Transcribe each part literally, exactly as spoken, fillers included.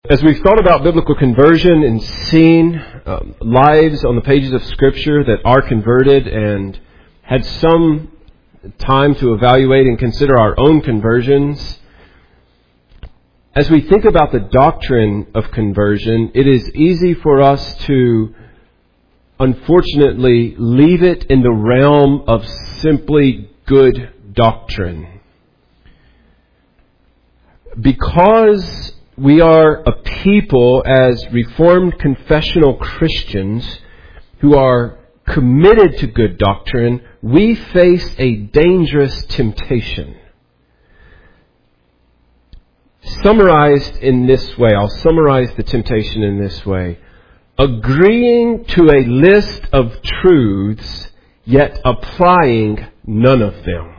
As we've thought about biblical conversion and seen um, lives on the pages of Scripture that are converted and had some time to evaluate and consider our own conversions, as we think about the doctrine of conversion, it is easy for us to, unfortunately, leave it in the realm of simply good doctrine. Because we are a people as Reformed confessional Christians who are committed to good doctrine, we face a dangerous temptation. Summarized in this way, I'll summarize the temptation in this way. Agreeing to a list of truths, yet applying none of them.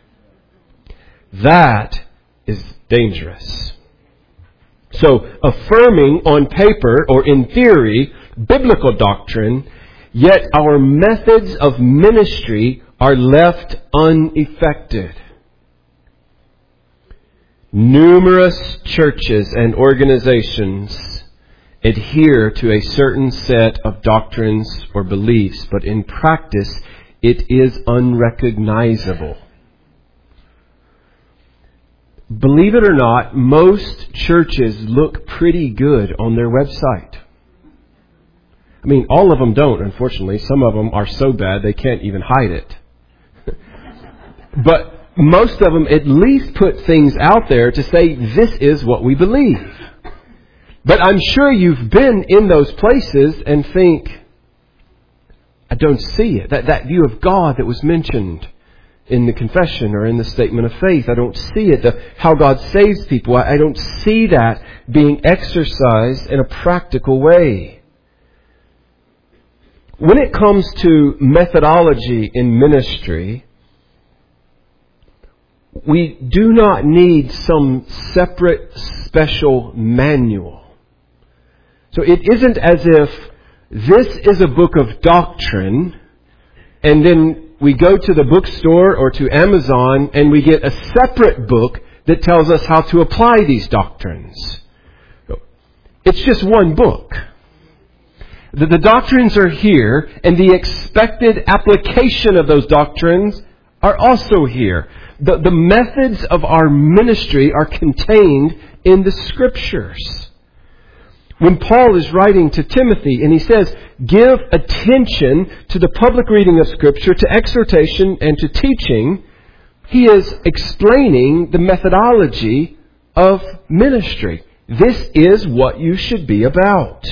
That is dangerous. So, affirming on paper or in theory biblical doctrine, yet our methods of ministry are left unaffected. Numerous churches and organizations adhere to a certain set of doctrines or beliefs, but in practice it is unrecognizable. Believe it or not, most churches look pretty good on their website. I mean, all of them don't, unfortunately. Some of them are so bad they can't even hide it. But most of them at least put things out there to say, this is what we believe. But I'm sure you've been in those places and think, I don't see it. That, that view of God that was mentioned in the confession or in the statement of faith, I don't see it. The, how God saves people, I, I don't see that being exercised in a practical way. When it comes to methodology in ministry, we do not need some separate special manual. So it isn't as if this is a book of doctrine and then we go to the bookstore or to Amazon and we get a separate book that tells us how to apply these doctrines. It's just one book. The, the doctrines are here and the expected application of those doctrines are also here. The, the methods of our ministry are contained in the Scriptures. When Paul is writing to Timothy and he says, give attention to the public reading of Scripture, to exhortation and to teaching, he is explaining the methodology of ministry. This is what you should be about.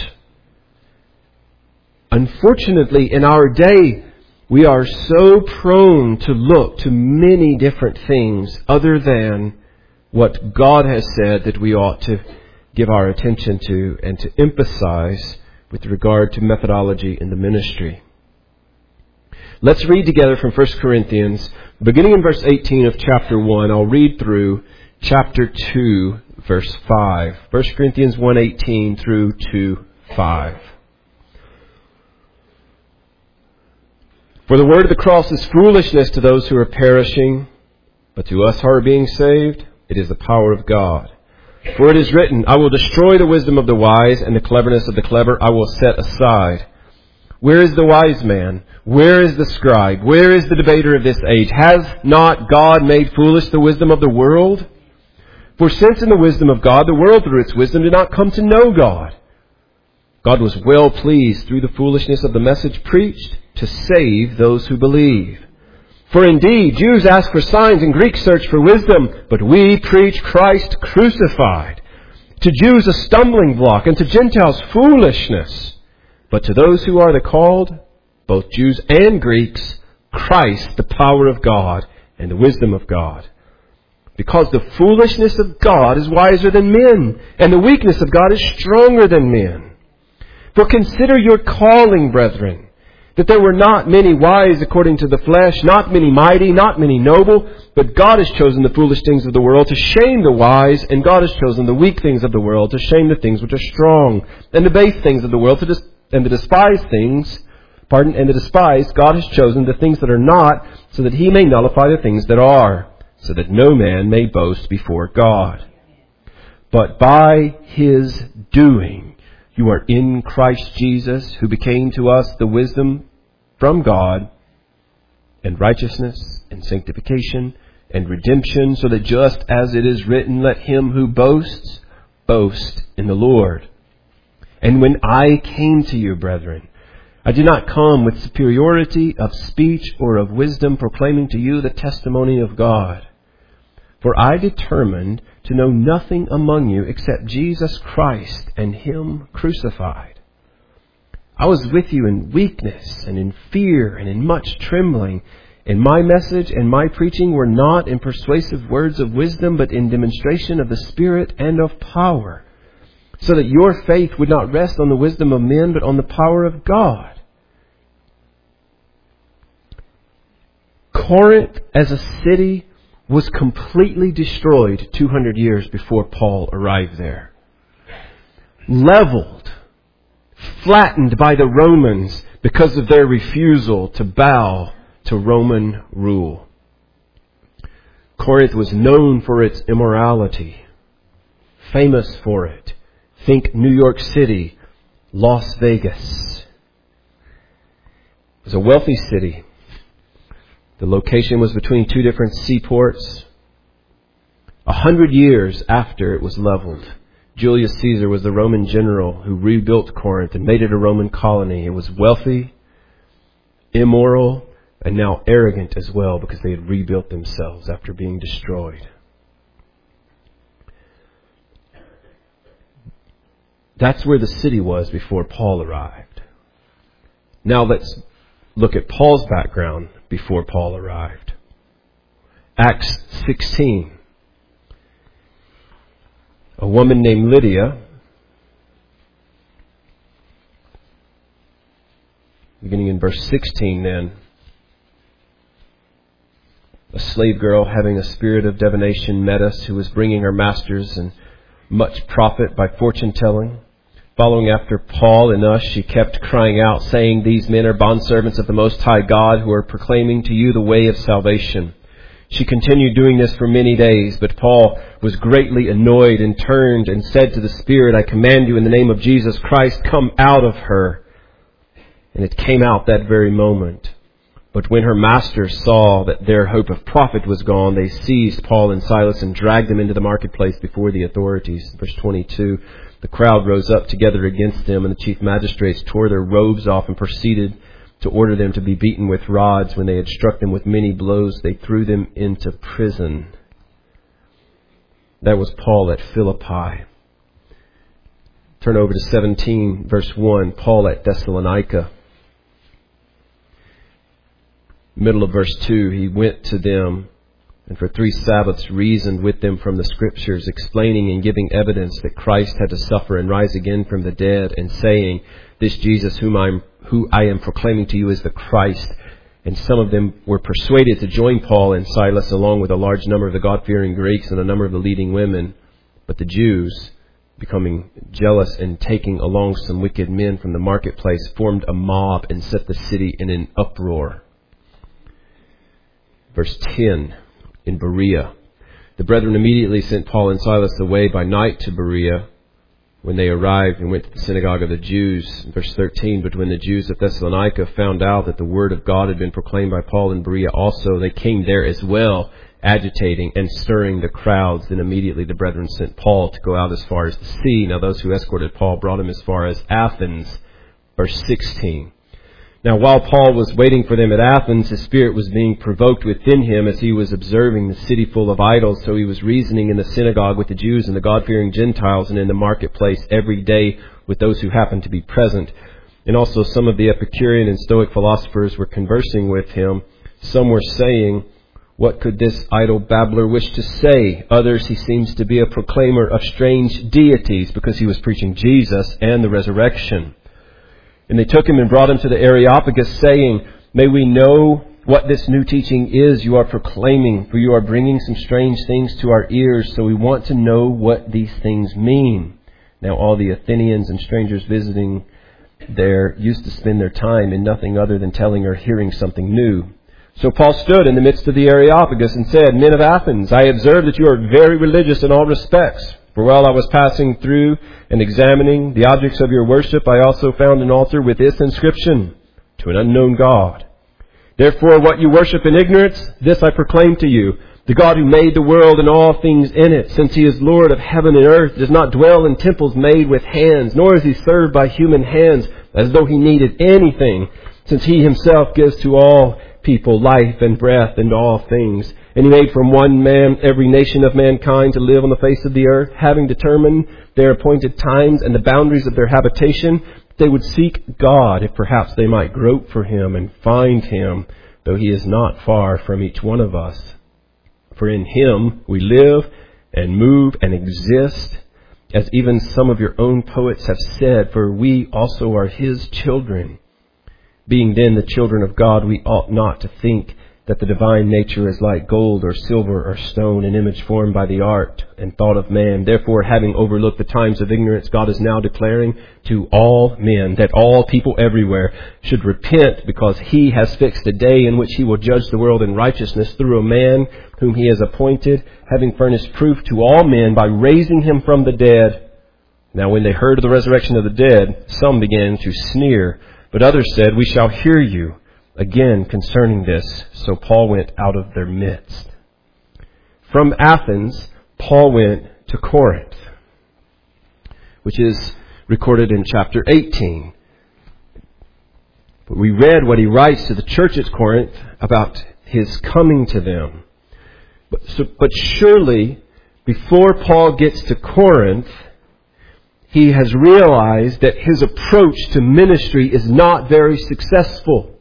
Unfortunately, in our day, we are so prone to look to many different things other than what God has said that we ought to give our attention to and to emphasize with regard to methodology in the ministry. Let's read together from First Corinthians, beginning in verse eighteen of chapter one. I'll read through chapter two, verse five. First Corinthians one eighteen through two five. For the word of the cross is foolishness to those who are perishing, but to us who are being saved, it is the power of God. For it is written, I will destroy the wisdom of the wise, and the cleverness of the clever I will set aside. Where is the wise man? Where is the scribe? Where is the debater of this age? Has not God made foolish the wisdom of the world? For since in the wisdom of God, the world through its wisdom did not come to know God, God was well pleased through the foolishness of the message preached to save those who believe. For indeed, Jews ask for signs and Greeks search for wisdom, but we preach Christ crucified. To Jews a stumbling block, and to Gentiles foolishness. But to those who are the called, both Jews and Greeks, Christ the power of God and the wisdom of God. Because the foolishness of God is wiser than men, and the weakness of God is stronger than men. For consider your calling, brethren, that there were not many wise according to the flesh, not many mighty, not many noble, but God has chosen the foolish things of the world to shame the wise, and God has chosen the weak things of the world to shame the things which are strong, and the base things of the world to dis- and the despised things, pardon, and the despised God has chosen the things that are not, so that He may nullify the things that are, so that no man may boast before God. but by His doing you are in Christ Jesus, who became to us the wisdom from God, and righteousness, and sanctification, and redemption, so that just as it is written, let him who boasts, boast in the Lord. And when I came to you, brethren, I did not come with superiority of speech or of wisdom, proclaiming to you the testimony of God. For I determined to know nothing among you except Jesus Christ and Him crucified. I was with you in weakness and in fear and in much trembling. And my message and my preaching were not in persuasive words of wisdom, but in demonstration of the Spirit and of power, so that your faith would not rest on the wisdom of men, but on the power of God. Corinth as a city was completely destroyed two hundred years before Paul arrived there. Leveled, flattened by the Romans because of their refusal to bow to Roman rule. Corinth was known for its immorality, famous for it. Think New York City, Las Vegas. It was a wealthy city. The location was between two different seaports. A hundred years after it was leveled, Julius Caesar was the Roman general who rebuilt Corinth and made it a Roman colony. It was wealthy, immoral, and now arrogant as well, because they had rebuilt themselves after being destroyed. That's where the city was before Paul arrived. Now let's look at Paul's background before Paul arrived. Acts sixteen. A woman named Lydia, beginning in verse sixteen then, a slave girl having a spirit of divination met us, who was bringing her masters and much profit by fortune telling. Following after Paul and us, she kept crying out, saying, "These men are bondservants of the Most High God, who are proclaiming to you the way of salvation." She continued doing this for many days, but Paul was greatly annoyed and turned and said to the spirit, "I command you in the name of Jesus Christ, come out of her." And it came out that very moment. But when her masters saw that their hope of profit was gone, they seized Paul and Silas and dragged them into the marketplace before the authorities. Verse twenty-two, the crowd rose up together against them, and the chief magistrates tore their robes off and proceeded to order them to be beaten with rods. When they had struck them with many blows, they threw them into prison. That was Paul at Philippi. Turn over to seventeen, verse one, Paul at Thessalonica. Middle of verse two, he went to them and for three Sabbaths reasoned with them from the Scriptures, explaining and giving evidence that Christ had to suffer and rise again from the dead, and saying, "This Jesus whom I'm, who I am proclaiming to you is the Christ." And some of them were persuaded to join Paul and Silas, along with a large number of the God-fearing Greeks and a number of the leading women. But the Jews, becoming jealous and taking along some wicked men from the marketplace, formed a mob and set the city in an uproar. Verse ten, in Berea. The brethren immediately sent Paul and Silas away by night to Berea. When they arrived and went to the synagogue of the Jews, verse thirteen, but when the Jews of Thessalonica found out that the word of God had been proclaimed by Paul in Berea also, they came there as well, agitating and stirring the crowds. Then immediately the brethren sent Paul to go out as far as the sea. Now those who escorted Paul brought him as far as Athens. Verse sixteen. Now while Paul was waiting for them at Athens, his spirit was being provoked within him as he was observing the city full of idols. So he was reasoning in the synagogue with the Jews and the God-fearing Gentiles, and in the marketplace every day with those who happened to be present. And also some of the Epicurean and Stoic philosophers were conversing with him. Some were saying, "What could this idle babbler wish to say?" Others, "He seems to be a proclaimer of strange deities," because he was preaching Jesus and the resurrection. And they took him and brought him to the Areopagus, saying, "May we know what this new teaching is you are proclaiming, for you are bringing some strange things to our ears, so we want to know what these things mean." Now all the Athenians and strangers visiting there used to spend their time in nothing other than telling or hearing something new. So Paul stood in the midst of the Areopagus and said, Men of Athens, I observe that you are very religious in all respects. For while I was passing through and examining the objects of your worship, I also found an altar with this inscription, To an unknown God. Therefore, what you worship in ignorance, this I proclaim to you. The God who made the world and all things in it, since He is Lord of heaven and earth, does not dwell in temples made with hands, nor is He served by human hands as though He needed anything, since He Himself gives to all people life and breath and all things. And He made from one man every nation of mankind to live on the face of the earth, having determined their appointed times and the boundaries of their habitation, they would seek God, if perhaps they might grope for Him and find Him, though He is not far from each one of us. For in Him we live and move and exist, as even some of your own poets have said, for we also are His children. Being then the children of God, we ought not to think that the divine nature is like gold or silver or stone, an image formed by the art and thought of man. Therefore, having overlooked the times of ignorance, God is now declaring to all men that all people everywhere should repent, because He has fixed a day in which He will judge the world in righteousness through a man whom He has appointed, having furnished proof to all men by raising Him from the dead. Now when they heard of the resurrection of the dead, some began to sneer, but others said, We shall hear you again concerning this. So Paul went out of their midst. From Athens, Paul went to Corinth, which is recorded in chapter eighteen. But we read what he writes to the church at Corinth about his coming to them. But, so, but surely, before Paul gets to Corinth, he has realized that his approach to ministry is not very successful.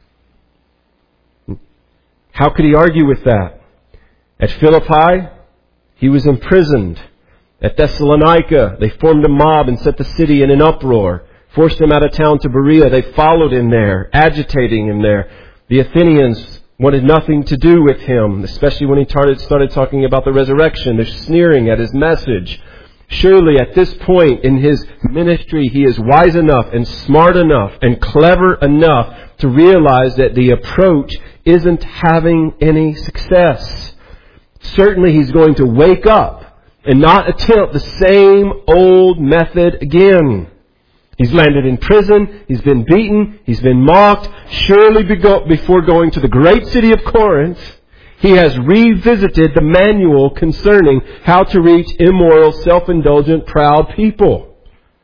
How could he argue with that? At Philippi, he was imprisoned. At Thessalonica, they formed a mob and set the city in an uproar, forced him out of town to Berea. They followed him there, agitating him there. The Athenians wanted nothing to do with him, especially when he started, started talking about the resurrection. They're sneering at his message. Surely at this point in his ministry, he is wise enough and smart enough and clever enough to realize that the approach isn't having any success. Certainly he's going to wake up and not attempt the same old method again. He's landed in prison, he's been beaten, he's been mocked. Surely before going to the great city of Corinth, he has revisited the manual concerning how to reach immoral, self-indulgent, proud people.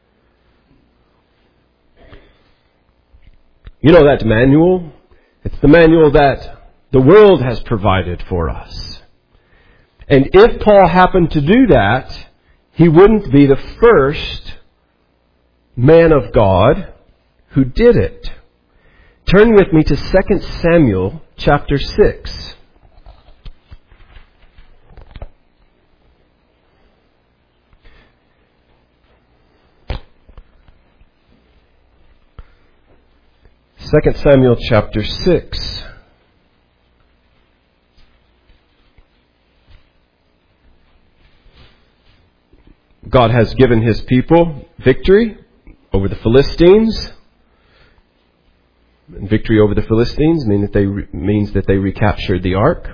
You know that manual? It's the manual that the world has provided for us. And if Paul happened to do that, he wouldn't be the first man of God who did it. Turn with me to Second Samuel chapter six. Second Samuel chapter six. God has given His people victory over the Philistines. And victory over the Philistines mean that they re- means that they recaptured the ark.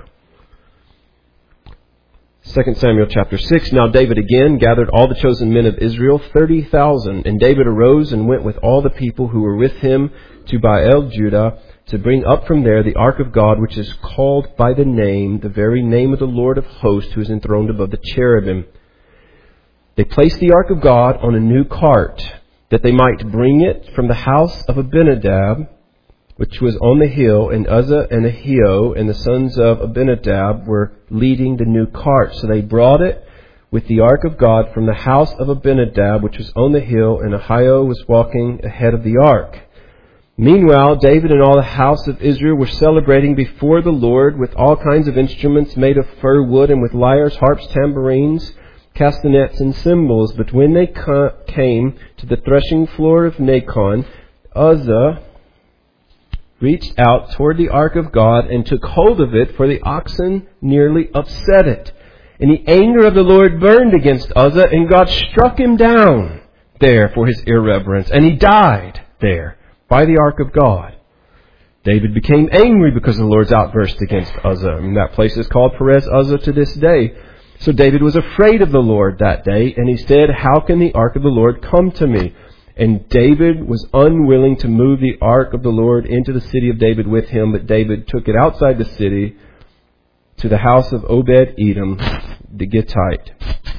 Second Samuel chapter six. Now David again gathered all the chosen men of Israel, thirty thousand. And David arose and went with all the people who were with him to Baal Judah, to bring up from there the ark of God, which is called by the name, the very name of the Lord of hosts, who is enthroned above the cherubim. They placed the ark of God on a new cart, that they might bring it from the house of Abinadab, which was on the hill, and Uzzah and Ahio and the sons of Abinadab were leading the new cart. So they brought it with the ark of God from the house of Abinadab, which was on the hill, and Ahio was walking ahead of the ark. Meanwhile, David and all the house of Israel were celebrating before the Lord with all kinds of instruments made of fir wood, and with lyres, harps, tambourines, castanets, and cymbals. But when they came to the threshing floor of Nacon, Uzzah reached out toward the ark of God and took hold of it, for the oxen nearly upset it. And the anger of the Lord burned against Uzzah, and God struck him down there for his irreverence, and he died there by the ark of God. David became angry because of the Lord's outburst against Uzzah. And that place is called Perez Uzzah to this day. So David was afraid of the Lord that day, and he said, "How can the ark of the Lord come to me?" And David was unwilling to move the ark of the Lord into the city of David with him, but David took it outside the city to the house of Obed-Edom, the Gittite.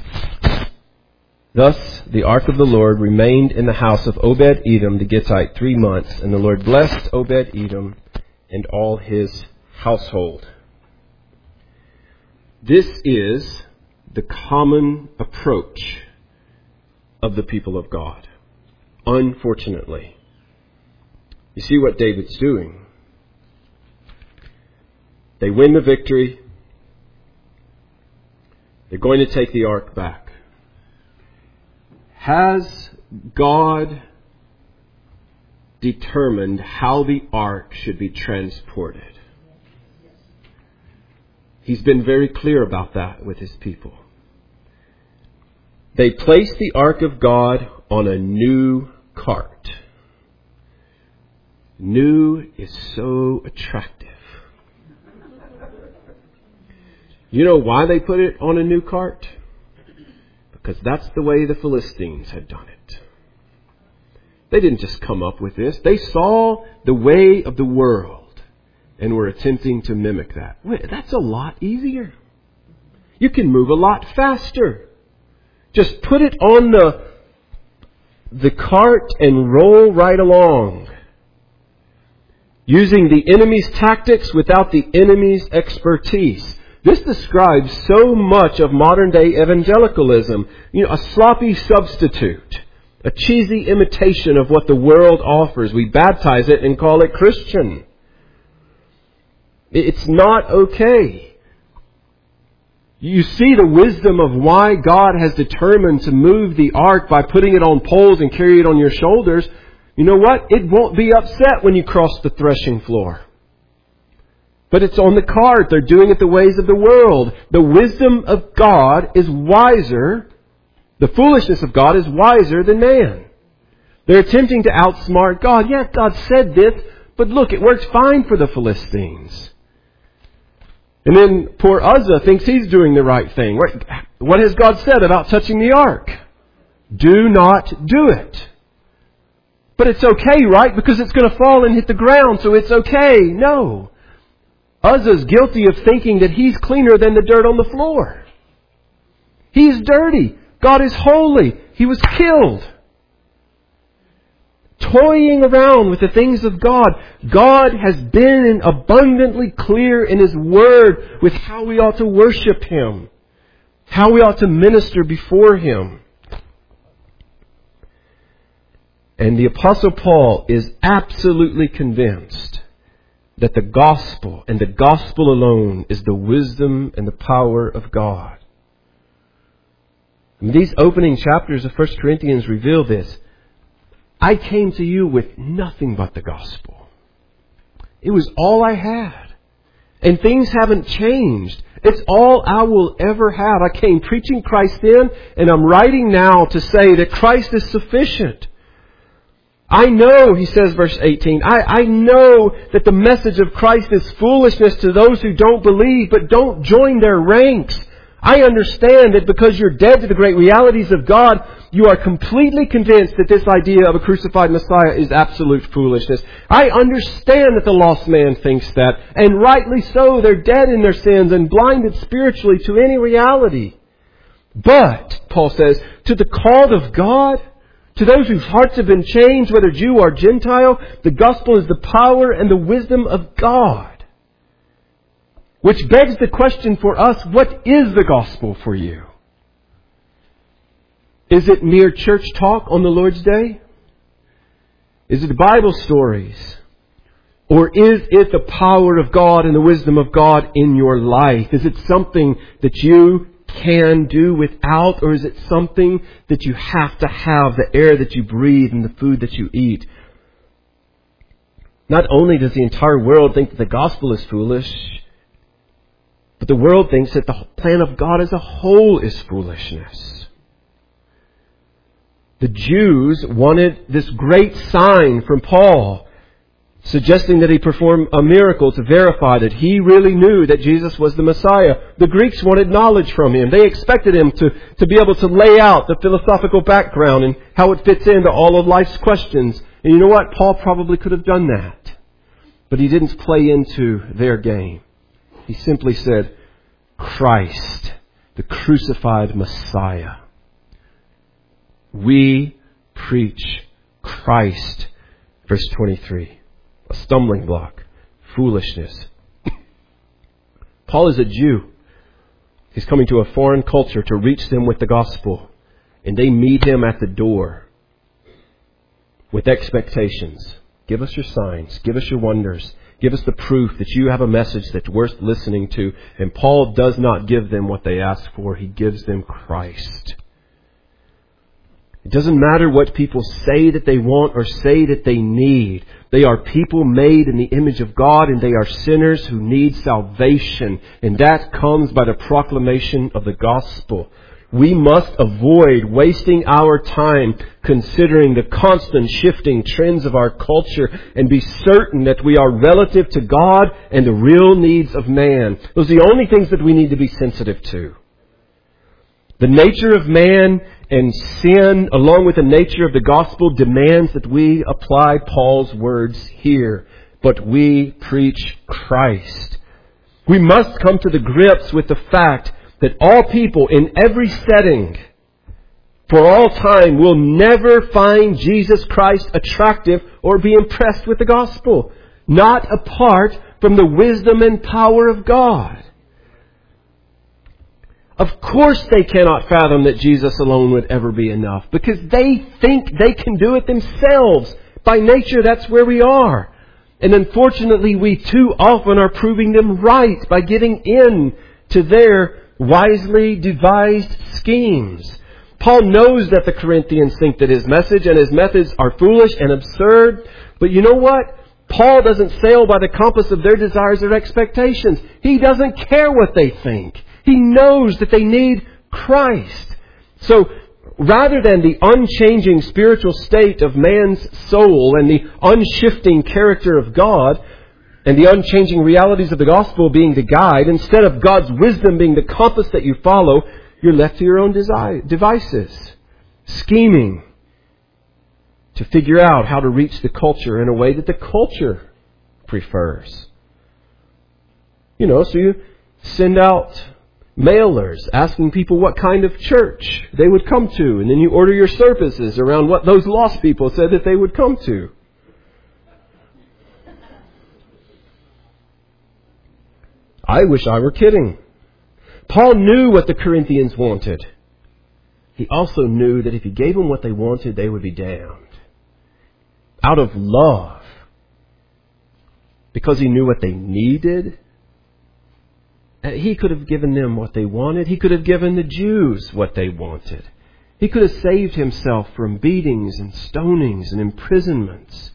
Thus the ark of the Lord remained in the house of Obed-Edom, the Gittite, three months, and the Lord blessed Obed-Edom and all his household. This is the common approach of the people of God. Unfortunately. You see what David's doing. They win the victory. They're going to take the ark back. Has God determined how the ark should be transported? He's been very clear about that with his people. They placed the ark of God on a new cart. New is so attractive. You know why they put it on a new cart? Because that's the way the Philistines had done it. They didn't just come up with this. They saw the way of the world and were attempting to mimic that. Wait, that's a lot easier. You can move a lot faster. Just put it on the, the cart and roll right along. Using the enemy's tactics without the enemy's expertise. This describes so much of modern day evangelicalism. You know, a sloppy substitute. A cheesy imitation of what the world offers. We baptize it and call it Christian. It's not okay. You see the wisdom of why God has determined to move the ark by putting it on poles and carry it on your shoulders. You know what? It won't be upset when you cross the threshing floor. But it's on the cart. They're doing it the ways of the world. The wisdom of God is wiser. The foolishness of God is wiser than man. They're attempting to outsmart God. Yeah, God said this, but look, it works fine for the Philistines. And then poor Uzzah thinks he's doing the right thing. What has God said about touching the ark? Do not do it. But it's okay, right? Because it's going to fall and hit the ground, so it's okay. No. Uzzah's guilty of thinking that he's cleaner than the dirt on the floor. He's dirty. God is holy. He was killed. Toying around with the things of God. God has been abundantly clear in His Word with how we ought to worship Him. How we ought to minister before Him. And the Apostle Paul is absolutely convinced that the gospel and the gospel alone is the wisdom and the power of God. And these opening chapters of First Corinthians reveal this. I came to you with nothing but the gospel. It was all I had. And things haven't changed. It's all I will ever have. I came preaching Christ then, and I'm writing now to say that Christ is sufficient. I know, he says, verse eighteen, I, I know that the message of Christ is foolishness to those who don't believe, but don't join their ranks. I understand that because you're dead to the great realities of God, you are completely convinced that this idea of a crucified Messiah is absolute foolishness. I understand that the lost man thinks that, and rightly so. They're dead in their sins and blinded spiritually to any reality. But, Paul says, to the called of God, to those whose hearts have been changed, whether Jew or Gentile, the gospel is the power and the wisdom of God. Which begs the question for us, what is the gospel for you? Is it mere church talk on the Lord's Day? Is it Bible stories? Or is it the power of God and the wisdom of God in your life? Is it something that you can do without, or is it something that you have to have, the air that you breathe and the food that you eat? Not only does the entire world think that the gospel is foolish, but the world thinks that the plan of God as a whole is foolishness. The Jews wanted this great sign from Paul. suggesting that he perform a miracle to verify that he really knew that Jesus was the Messiah. The Greeks wanted knowledge from him. They expected him to, to be able to lay out the philosophical background and how it fits into all of life's questions. And you know what? Paul probably could have done that. But he didn't play into their game. He simply said, Christ, the crucified Messiah. We preach Christ. Verse twenty-three. A stumbling block. Foolishness. Paul is a Jew. He's coming to a foreign culture to reach them with the gospel. And they meet him at the door with expectations. Give us your signs. Give us your wonders. Give us the proof that you have a message that's worth listening to. And Paul does not give them what they ask for. He gives them Christ. It doesn't matter what people say that they want or say that they need. They are people made in the image of God, and they are sinners who need salvation. And that comes by the proclamation of the gospel. We must avoid wasting our time considering the constant shifting trends of our culture and be certain that we are relative to God and the real needs of man. Those are the only things that we need to be sensitive to. The nature of man and sin, along with the nature of the gospel, demands that we apply Paul's words here. But we preach Christ. We must come to the grips with the fact that all people in every setting, for all time, will never find Jesus Christ attractive or be impressed with the gospel. Not apart from the wisdom and power of God. Of course they cannot fathom that Jesus alone would ever be enough, because they think they can do it themselves. By nature, that's where we are. And unfortunately, we too often are proving them right by giving in to their wisely devised schemes. Paul knows that the Corinthians think that his message and his methods are foolish and absurd. But you know what? Paul doesn't sail by the compass of their desires or expectations. He doesn't care what they think. He knows that they need Christ. So rather than the unchanging spiritual state of man's soul and the unshifting character of God, and the unchanging realities of the gospel being the guide, instead of God's wisdom being the compass that you follow, you're left to your own desire, devices. Scheming to figure out how to reach the culture in a way that the culture prefers. You know, so you send out mailers asking people what kind of church they would come to. And then you order your services around what those lost people said that they would come to. I wish I were kidding. Paul knew what the Corinthians wanted. He also knew that if he gave them what they wanted, they would be damned. Out of love. Because he knew what they needed. He could have given them what they wanted. He could have given the Jews what they wanted. He could have saved himself from beatings and stonings and imprisonments.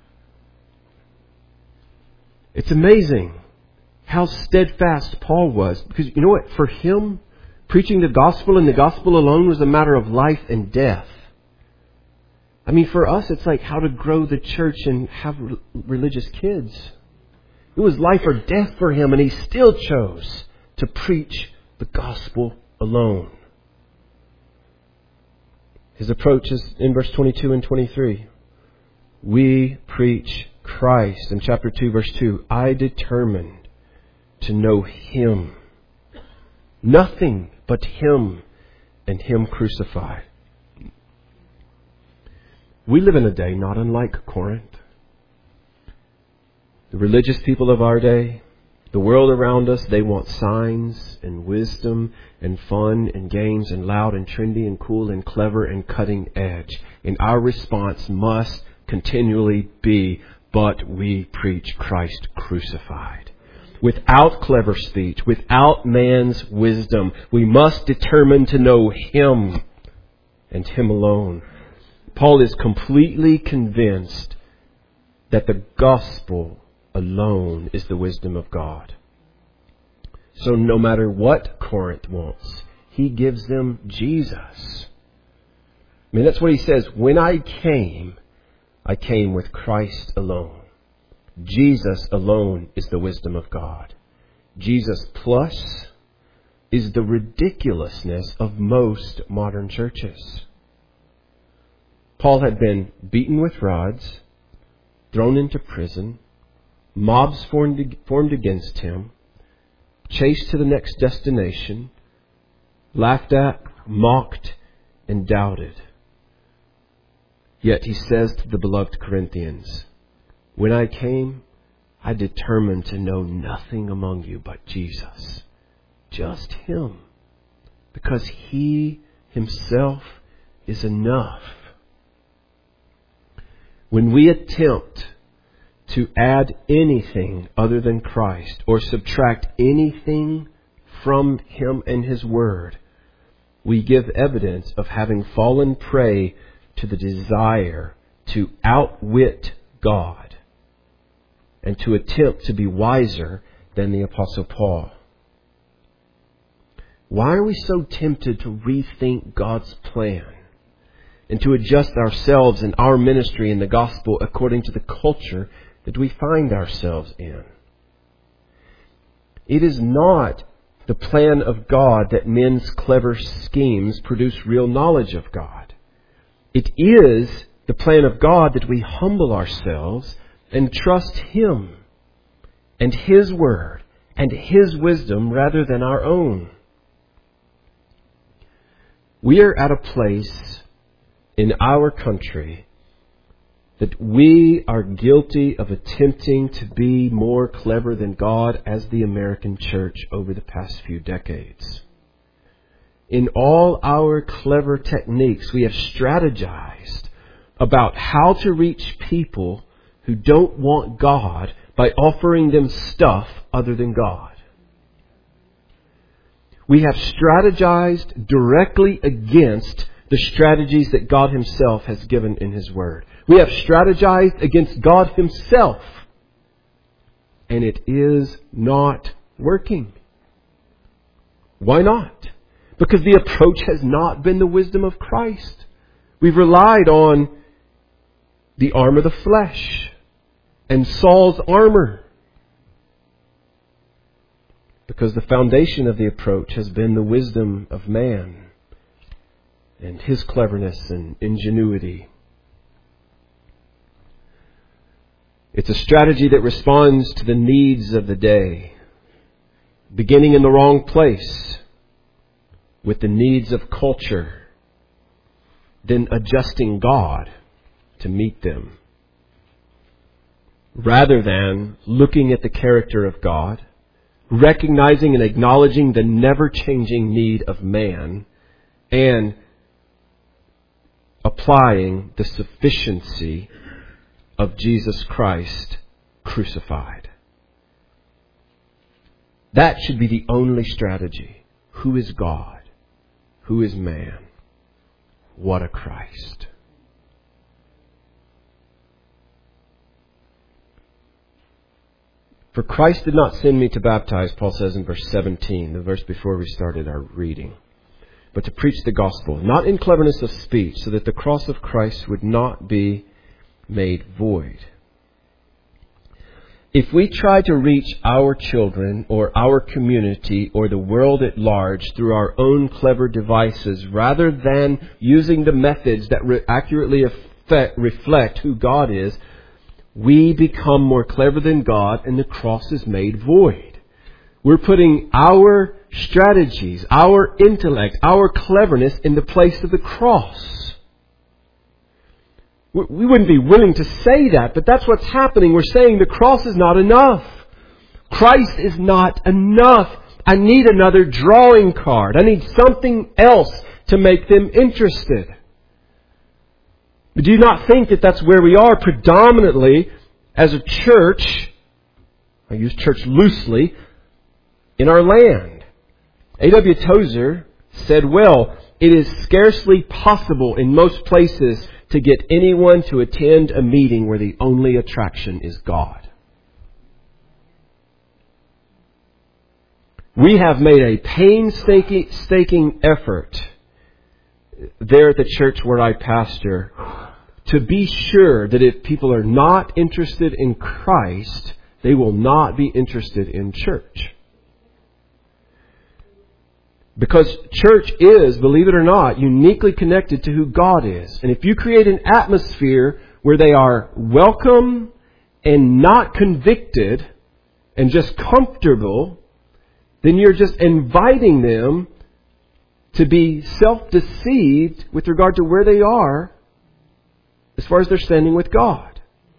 It's amazing how steadfast Paul was. Because you know what? For him, preaching the gospel and the gospel alone was a matter of life and death. I mean, for us, it's like how to grow the church and have religious kids. It was life or death for him, and he still chose to preach the gospel alone. His approach is in verse twenty-two and twenty-three. We preach Christ. In chapter two, verse two, I determined to know Him. Nothing but Him and Him crucified. We live in a day not unlike Corinth. The religious people of our day, the world around us, they want signs and wisdom and fun and games and loud and trendy and cool and clever and cutting edge. And our response must continually be, but we preach Christ crucified. Without clever speech, without man's wisdom, we must determine to know Him and Him alone. Paul is completely convinced that the gospel alone is the wisdom of God. So no matter what Corinth wants, he gives them Jesus. I mean, that's what he says. When I came, I came with Christ alone. Jesus alone is the wisdom of God. Jesus plus is the ridiculousness of most modern churches. Paul had been beaten with rods, thrown into prison, mobs formed, formed against him, chased to the next destination, laughed at, mocked, and doubted. Yet he says to the beloved Corinthians, "When I came, I determined to know nothing among you but Jesus, just Him, because He Himself is enough." When we attempt to add anything other than Christ or subtract anything from Him and His Word, we give evidence of having fallen prey to the desire to outwit God and to attempt to be wiser than the Apostle Paul. Why are we so tempted to rethink God's plan and to adjust ourselves and our ministry and the gospel according to the culture that we find ourselves in? It is not the plan of God that men's clever schemes produce real knowledge of God. It is the plan of God that we humble ourselves and trust Him and His Word and His wisdom rather than our own. We are at a place in our country that we are guilty of attempting to be more clever than God as the American church over the past few decades. In all our clever techniques, we have strategized about how to reach people who don't want God by offering them stuff other than God. We have strategized directly against the strategies that God Himself has given in His Word. We have strategized against God Himself, and it is not working. Why not? Because the approach has not been the wisdom of Christ. We've relied on the arm of the flesh and Saul's armor, because the foundation of the approach has been the wisdom of man and his cleverness and ingenuity. It's a strategy that responds to the needs of the day, beginning in the wrong place with the needs of culture, then adjusting God to meet them, rather than looking at the character of God, recognizing and acknowledging the never-changing need of man, and applying the sufficiency of Jesus Christ crucified. That should be the only strategy. Who is God? Who is man? What a Christ. For Christ did not send me to baptize, Paul says in verse seventeen, the verse before we started our reading, but to preach the gospel, not in cleverness of speech, so that the cross of Christ would not be made void. If we try to reach our children or our community or the world at large through our own clever devices, rather than using the methods that re- accurately affect, reflect who God is, we become more clever than God and the cross is made void. We're putting our strategies, our intellect, our cleverness in the place of the cross. We wouldn't be willing to say that, but that's what's happening. We're saying the cross is not enough. Christ is not enough. I need another drawing card. I need something else to make them interested. But do you not think that that's where we are predominantly as a church? I use church loosely, in our land. A W Tozer said, well, it is scarcely possible in most places to get anyone to attend a meeting where the only attraction is God. We have made a painstaking effort there at the church where I pastor to be sure that if people are not interested in Christ, they will not be interested in church. Because church is, believe it or not, uniquely connected to who God is. And if you create an atmosphere where they are welcome and not convicted and just comfortable, then you're just inviting them to be self-deceived with regard to where they are as far as their standing with God.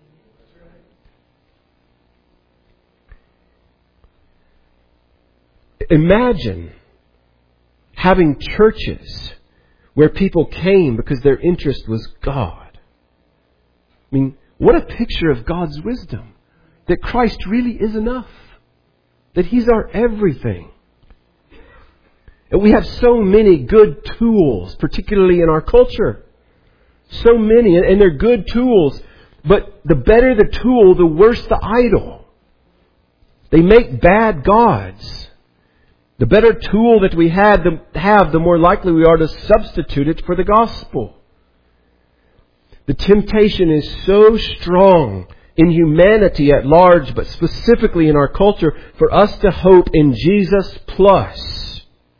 Imagine having churches where people came because their interest was God. I mean, what a picture of God's wisdom. That Christ really is enough. That He's our everything. And we have so many good tools, particularly in our culture. So many, and they're good tools. But the better the tool, the worse the idol. They make bad gods. The better tool that we had to have, the more likely we are to substitute it for the gospel. The temptation is so strong in humanity at large, but specifically in our culture, for us to hope in Jesus plus.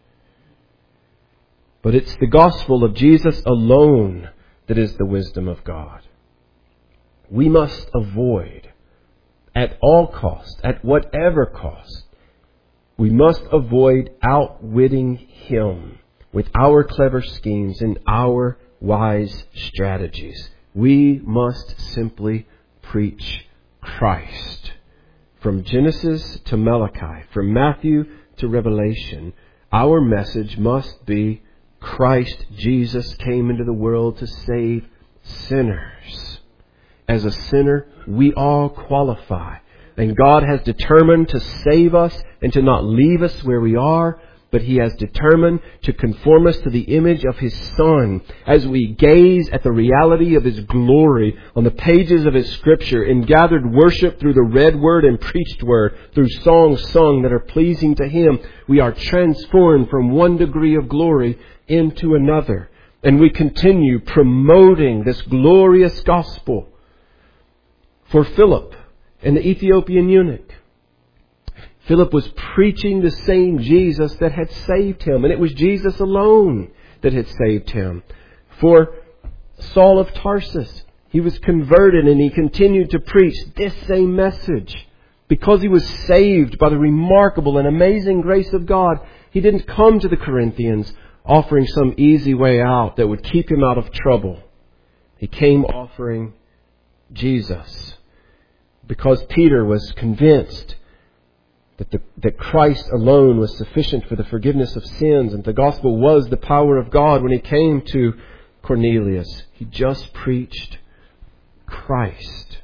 But it's the gospel of Jesus alone that is the wisdom of God. We must avoid, at all cost, at whatever cost, we must avoid outwitting Him with our clever schemes and our wise strategies. We must simply preach Christ. From Genesis to Malachi, from Matthew to Revelation, our message must be Christ Jesus came into the world to save sinners. As a sinner, we all qualify. And God has determined to save us and to not leave us where we are, but He has determined to conform us to the image of His Son as we gaze at the reality of His glory on the pages of His Scripture in gathered worship through the read word and preached word, through songs sung that are pleasing to Him. We are transformed from one degree of glory into another. And we continue promoting this glorious gospel. For Philip and the Ethiopian eunuch, Philip was preaching the same Jesus that had saved him. And it was Jesus alone that had saved him. For Saul of Tarsus, he was converted and he continued to preach this same message. Because he was saved by the remarkable and amazing grace of God, he didn't come to the Corinthians offering some easy way out that would keep him out of trouble. He came offering Jesus. Because Peter was convinced that, the, that Christ alone was sufficient for the forgiveness of sins, and the gospel was the power of God. When he came to Cornelius, he just preached Christ.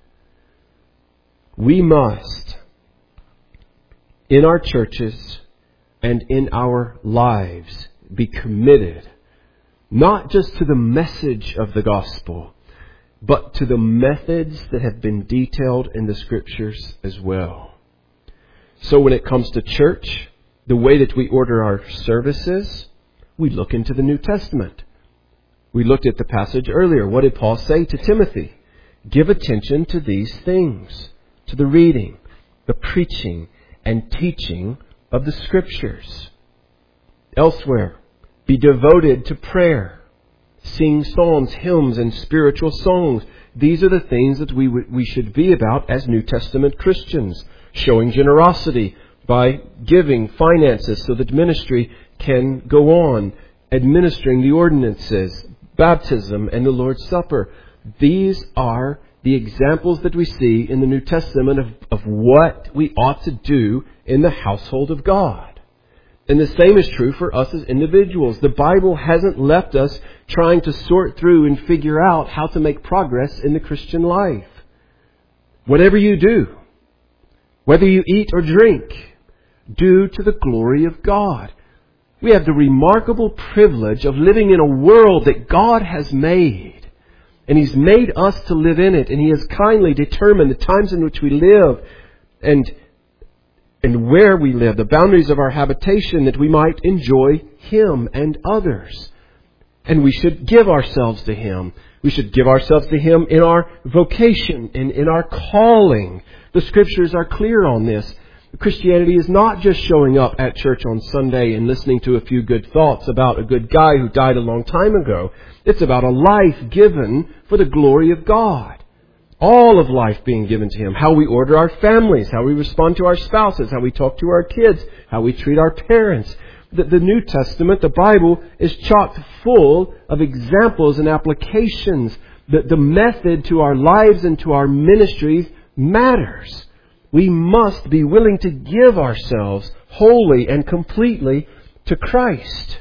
We must, in our churches and in our lives, be committed not just to the message of the gospel, but to the methods that have been detailed in the Scriptures as well. So when it comes to church, the way that we order our services, we look into the New Testament. We looked at the passage earlier. What did Paul say to Timothy? Give attention to these things, to the reading, the preaching, and teaching of the Scriptures. Elsewhere, be devoted to prayer. Sing psalms, hymns, and spiritual songs. These are the things that we we should be about as New Testament Christians. Showing generosity by giving finances so that ministry can go on. Administering the ordinances, baptism, and the Lord's Supper. These are the examples that we see in the New Testament of, of what we ought to do in the household of God. And the same is true for us as individuals. The Bible hasn't left us trying to sort through and figure out how to make progress in the Christian life. Whatever you do, whether you eat or drink, do to the glory of God. We have the remarkable privilege of living in a world that God has made. And He's made us to live in it. And He has kindly determined the times in which we live and and where we live, the boundaries of our habitation, that we might enjoy Him and others. And we should give ourselves to Him. We should give ourselves to Him in our vocation and in our calling. The Scriptures are clear on this. Christianity is not just showing up at church on Sunday and listening to a few good thoughts about a good guy who died a long time ago. It's about a life given for the glory of God. All of life being given to Him. How we order our families, how we respond to our spouses, how we talk to our kids, how we treat our parents. The, the New Testament, the Bible, is chock full of examples and applications. The, the method to our lives and to our ministries matters. We must be willing to give ourselves wholly and completely to Christ.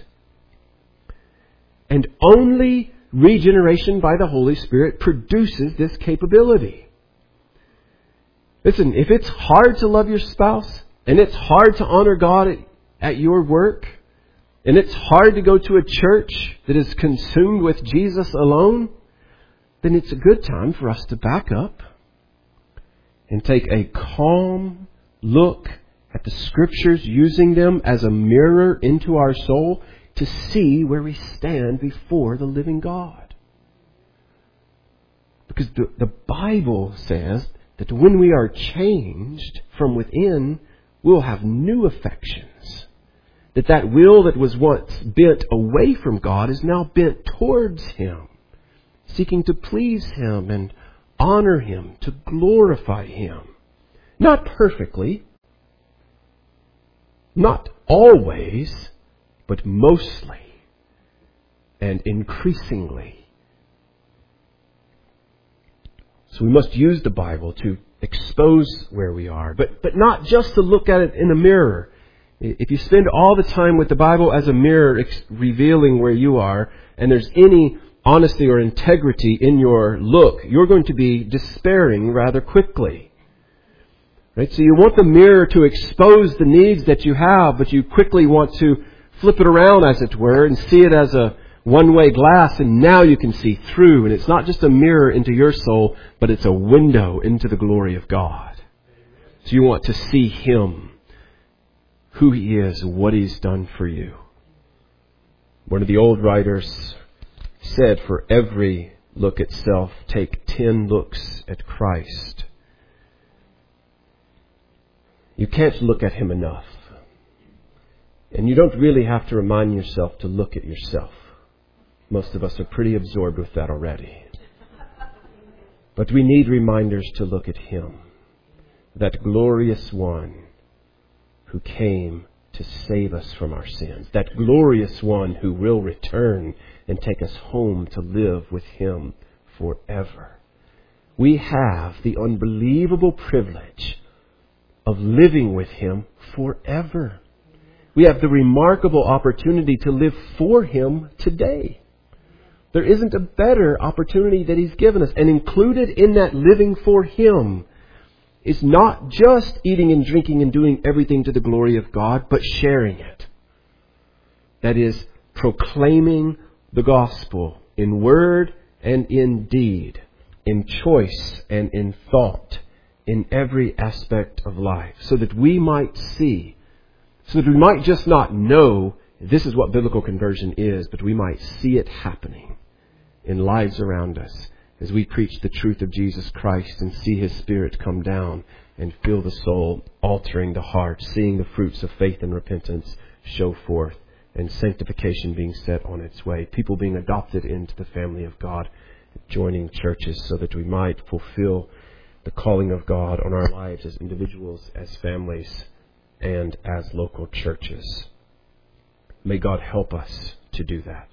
And only regeneration by the Holy Spirit produces this capability. Listen, if it's hard to love your spouse, and it's hard to honor God at, at your work, and it's hard to go to a church that is consumed with Jesus alone, then it's a good time for us to back up and take a calm look at the Scriptures, using them as a mirror into our soul to see where we stand before the living God. Because the, the Bible says that when we are changed from within, we'll have new affections. That that will that was once bent away from God is now bent towards Him, seeking to please Him and honor Him, to glorify Him. Not perfectly, not always, but mostly and increasingly. So we must use the Bible to expose where we are, but, but not just to look at it in a mirror. If you spend all the time with the Bible as a mirror ex- revealing where you are, and there's any honesty or integrity in your look, you're going to be despairing rather quickly. Right? So you want the mirror to expose the needs that you have, but you quickly want to flip it around, as it were, and see it as a one-way glass, and now you can see through. And it's not just a mirror into your soul, but it's a window into the glory of God. So you want to see Him, who He is, what He's done for you. One of the old writers said, for every look at self, take ten looks at Christ. You can't look at Him enough. And you don't really have to remind yourself to look at yourself. Most of us are pretty absorbed with that already. But we need reminders to look at Him, that glorious One who came to save us from our sins, that glorious One who will return and take us home to live with Him forever. We have the unbelievable privilege of living with Him forever. We have the remarkable opportunity to live for Him today. There isn't a better opportunity that He's given us. And included in that living for Him is not just eating and drinking and doing everything to the glory of God, but sharing it. That is, proclaiming the gospel in word and in deed, in choice and in thought, in every aspect of life, so that we might see, so that we might just not know this is what biblical conversion is, but we might see it happening in lives around us as we preach the truth of Jesus Christ and see His Spirit come down and fill the soul, altering the heart, seeing the fruits of faith and repentance show forth, and sanctification being set on its way. People being adopted into the family of God, joining churches so that we might fulfill the calling of God on our lives as individuals, as families, and as local churches. May God help us to do that.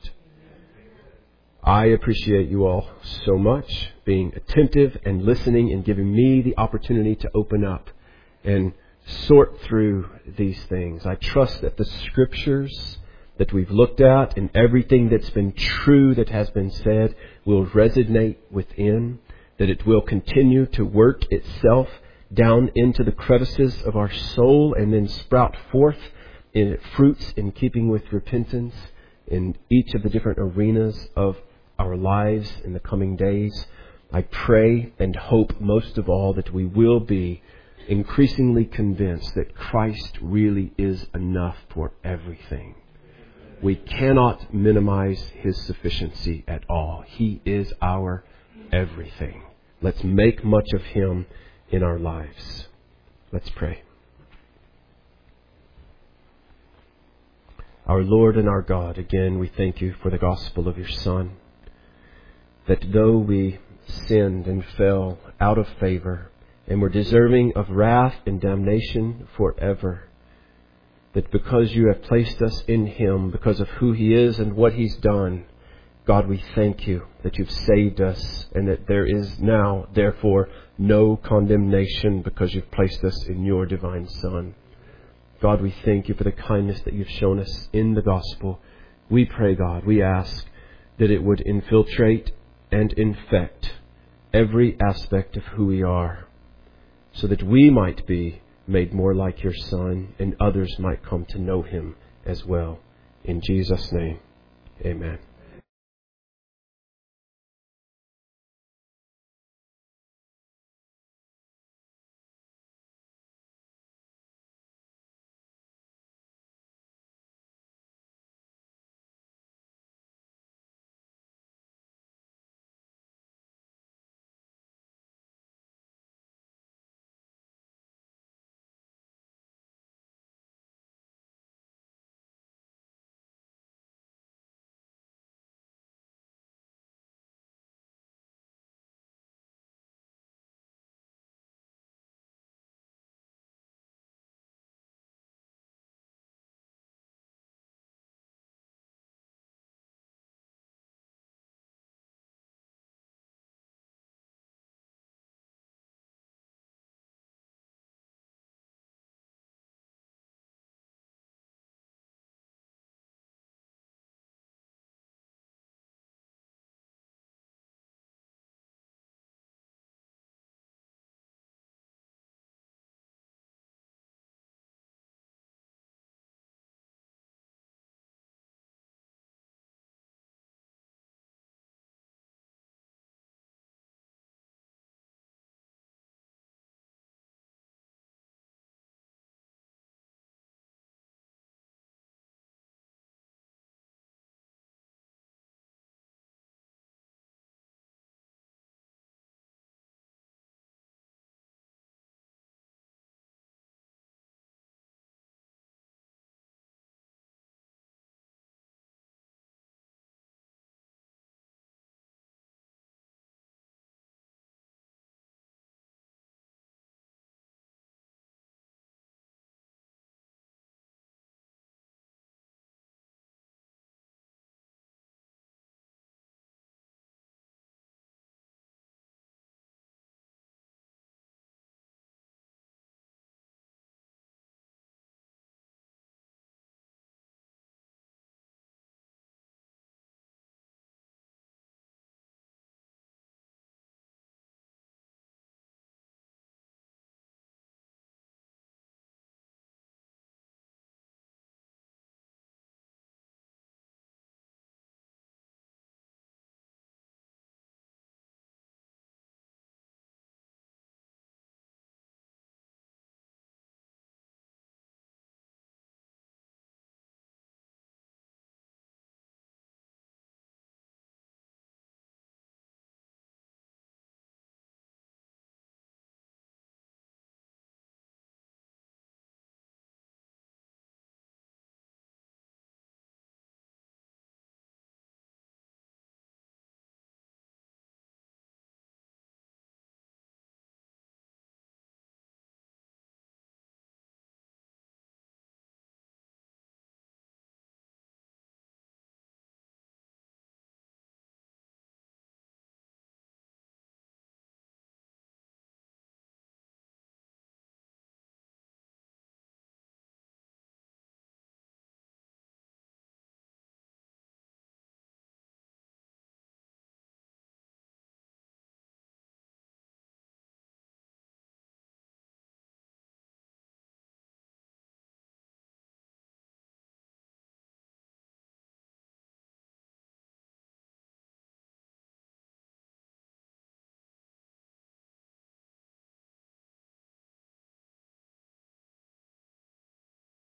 I appreciate you all so much being attentive and listening and giving me the opportunity to open up and sort through these things. I trust that the Scriptures that we've looked at and everything that's been true that has been said will resonate within, that it will continue to work itself down into the crevices of our soul and then sprout forth in fruits in keeping with repentance in each of the different arenas of our lives in the coming days. I pray and hope most of all that we will be increasingly convinced that Christ really is enough for everything. We cannot minimize His sufficiency at all. He is our everything. Let's make much of Him in our lives. Let's pray. Our Lord and our God, again, we thank You for the gospel of Your Son, that though we sinned and fell out of favor and were deserving of wrath and damnation forever, that because You have placed us in Him, because of who He is and what He's done, God, we thank You that You've saved us and that there is now, therefore, no condemnation because You've placed us in Your divine Son. God, we thank You for the kindness that You've shown us in the gospel. We pray, God, we ask that it would infiltrate and infect every aspect of who we are, so that we might be made more like Your Son and others might come to know Him as well. In Jesus' name, amen.